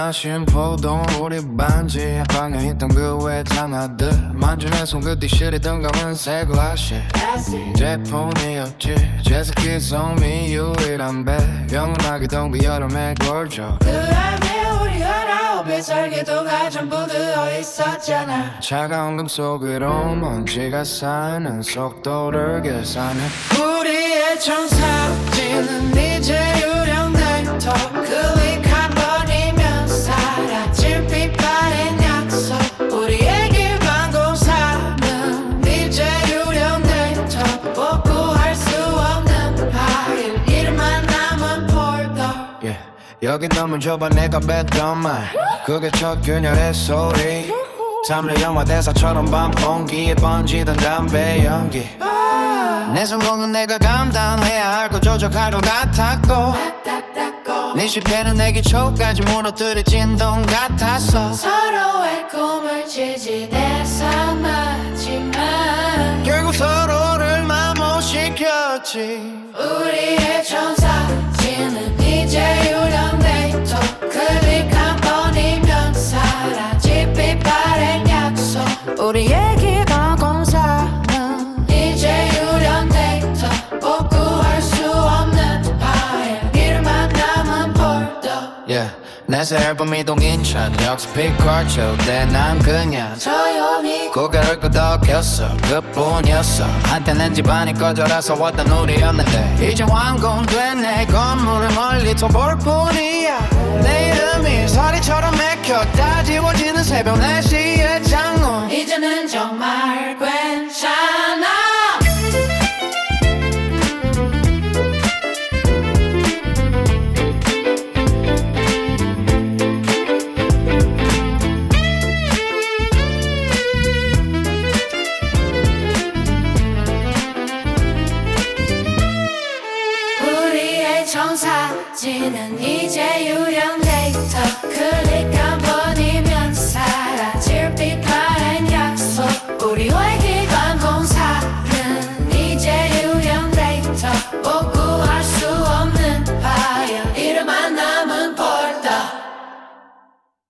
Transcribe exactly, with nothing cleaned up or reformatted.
마신 포도 우리 반지 방에 있던 그 외장하드 만지는 손끝이 시리던 검은색 글라시 제품이었지 제스키 섬이 유일한 배경 나기던 그 여름의 골조 그 안에 우리 열아홉의 설계도가 전부 들어있었잖아. 차가운 금속으로 먼지가 쌓이는 속도를 계산해 우리의 청사진은 이제 유령 데이터 클릭한 번이면 사라질 빛바랜 약속. 우리의 길반공사는 이제 유령 데이터 복구할 수 없는 파일 이름만 남은 폴더. yeah. 여기 너무 좁아 내가 뱉던 말 그게 첫 균열의 소리 탐레 영화 대사처럼 밤 공기에 번지던 담배 연기 내 성공은 내가 감당해야 할 거 조작할 것 같았고 네 실패는 내 기초까지 무너뜨릴 진동 같았어. 서로의 꿈을 지지대서 마지막 결국 서로를 마모시켰지. 우리의 천사진은 이제 유령 데이터 클릭 한 번이면 사라질 빛바랜 약속. 우리의 기관 공사는 이제 유령 데이터 복구할 수 없는 파일 이름만 남은 폴더. yeah. 내 새 앨범 이동 인천 역시 피컬쳐 때난 그냥 조용히 고개를 끄덕였어 그뿐이었어 한때는 집안이 꺼져라서 왔던 우리였는데 이제 완공된 내 건물을 멀리 더 볼 뿐이야. 내 이름이 서리처럼 맥혀 따지워지는 새벽 네 시의 장문 이제는 정말 괜찮아. 우리의 청사진은 이제 유령